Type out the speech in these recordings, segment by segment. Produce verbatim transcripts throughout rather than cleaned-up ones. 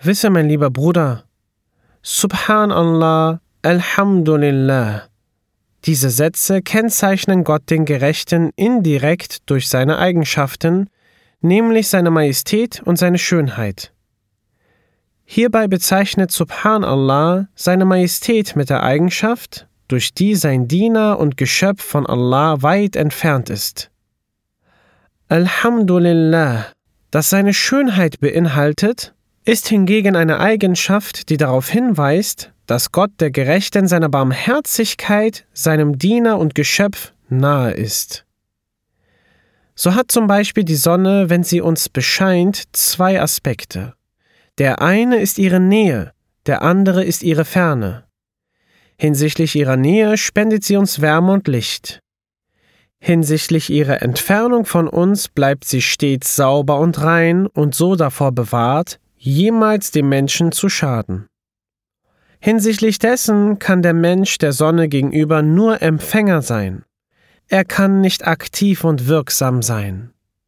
Wisse, mein lieber Bruder, Subhanallah, Alhamdulillah. Diese Sätze kennzeichnen Gott den Gerechten indirekt durch seine Eigenschaften, nämlich seine Majestät und seine Schönheit. Hierbei bezeichnet Subhanallah seine Majestät mit der Eigenschaft, durch die sein Diener und Geschöpf von Allah weit entfernt ist. Alhamdulillah, das seine Schönheit beinhaltet, ist hingegen eine Eigenschaft, die darauf hinweist, dass Gott der Gerechte in seiner Barmherzigkeit seinem Diener und Geschöpf nahe ist. So hat zum Beispiel die Sonne, wenn sie uns bescheint, zwei Aspekte. Der eine ist ihre Nähe, der andere ist ihre Ferne. Hinsichtlich ihrer Nähe spendet sie uns Wärme und Licht. Hinsichtlich ihrer Entfernung von uns bleibt sie stets sauber und rein und so davor bewahrt, jemals dem Menschen zu schaden. Hinsichtlich dessen kann der Mensch der Sonne gegenüber nur Empfänger sein. Er kann nicht aktiv und wirksam sein.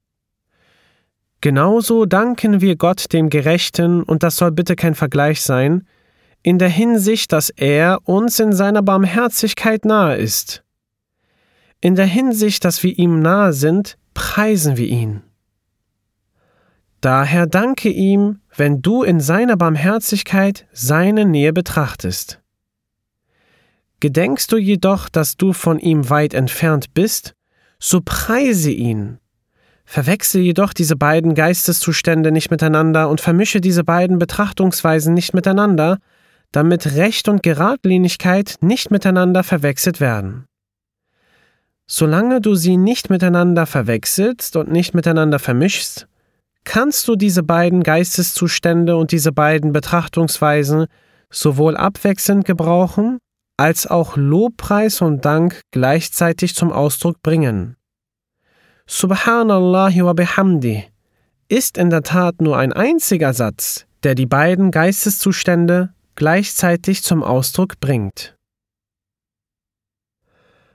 Genauso danken wir Gott dem Gerechten, und das soll bitte kein Vergleich sein, in der Hinsicht, dass er uns in seiner Barmherzigkeit nahe ist. In der Hinsicht, dass wir ihm nahe sind, preisen wir ihn. Daher danke ihm, wenn du in seiner Barmherzigkeit seine Nähe betrachtest. Gedenkst du jedoch, dass du von ihm weit entfernt bist, so preise ihn. Verwechsel jedoch diese beiden Geisteszustände nicht miteinander und vermische diese beiden Betrachtungsweisen nicht miteinander, damit Recht und Geradlinigkeit nicht miteinander verwechselt werden. Solange du sie nicht miteinander verwechselst und nicht miteinander vermischst, kannst du diese beiden Geisteszustände und diese beiden Betrachtungsweisen sowohl abwechselnd gebrauchen, als auch Lobpreis und Dank gleichzeitig zum Ausdruck bringen. Subhanallahi wa bihamdi ist in der Tat nur ein einziger Satz, der die beiden Geisteszustände gleichzeitig zum Ausdruck bringt.